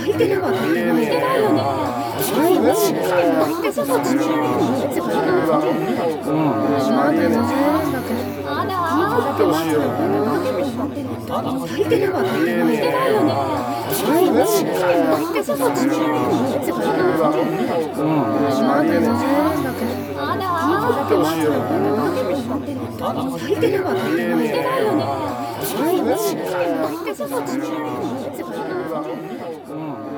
いてるわね。 見てないよね。 でそこ止められるの？そこまだね。 あらいてるわね。 見てないよね。 でそこ止められるの？そこまだね。 あらいてるわね。 見てないよね。 でそこ止められるの？そこ